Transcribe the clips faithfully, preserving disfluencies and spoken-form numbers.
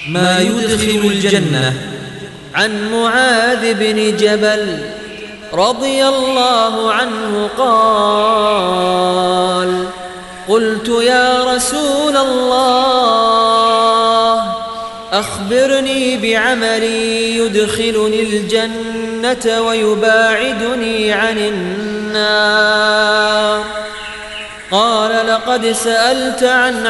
ما يدخل الجنة. عن معاذ بن جبل رضي الله عنه قال: قلت يا رسول الله أخبرني بعمل يدخلني الجنة ويباعدني عن النار. قال: لقد سألت عن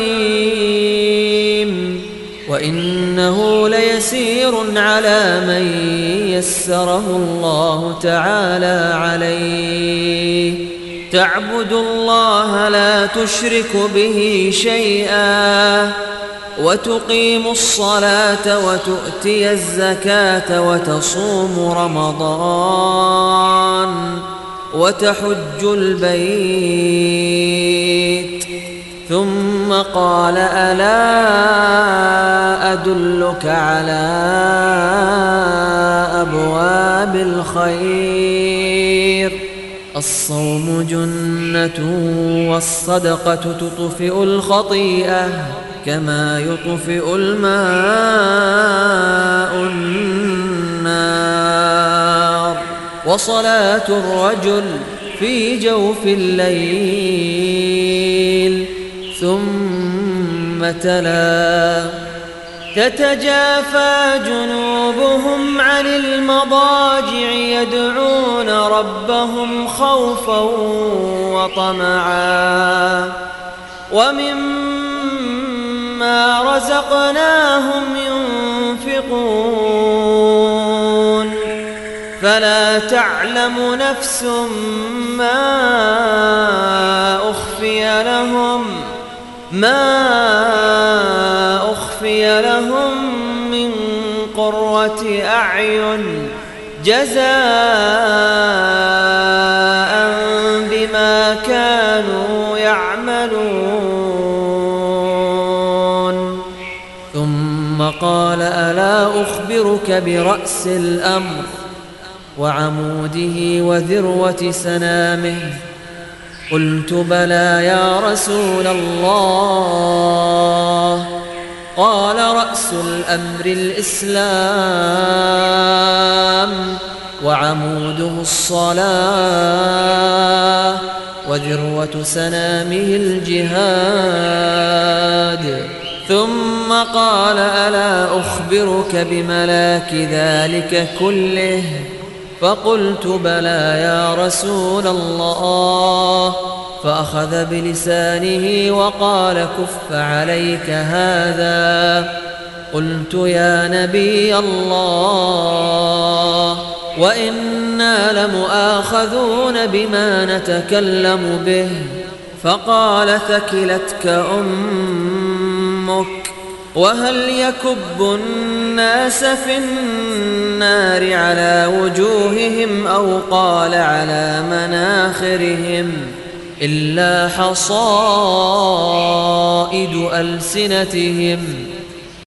عظيم، وإنه ليسير على من يسره الله تعالى عليه: تعبد الله لا تشرك به شيئا، وتقيم الصلاة وتؤتي الزكاة وتصوم رمضان وتحج البيت. ثم قال: ألا أدلك على أبواب الخير؟ الصوم جنة، والصدقة تطفئ الخطيئة كما يطفئ الماء النار. وصلاة الرجل في جوف الليل. ثم تلا: تتجافى جنوبهم عن المضاجع يدعون ربهم خوفا وطمعا، ومما رزقناهم ينفقون. فلا تعلم نفس ما أخفي لهم ما أخفي لهم من قرة أعين جزاء بما كانوا يعملون. ثم قال: ألا أخبرك برأس الأمر وعموده وذروة سنامه؟ قلت: بلى يا رسول الله. قال: رأس الأمر الإسلام، وعموده الصلاة، وذروة سنامه الجهاد. ثم قال: ألا أخبرك بملاك ذلك كله؟ فقلت: بلى يا رسول الله. فأخذ بلسانه وقال: كف عليك هذا. قلت: يا نبي الله، وإنا لمؤاخذون بما نتكلم به. فقال: ثكلتك أمك، وهل يكب الناس في النار على وجوههم أو قال على مناخرهم إلا حصائد ألسنتهم؟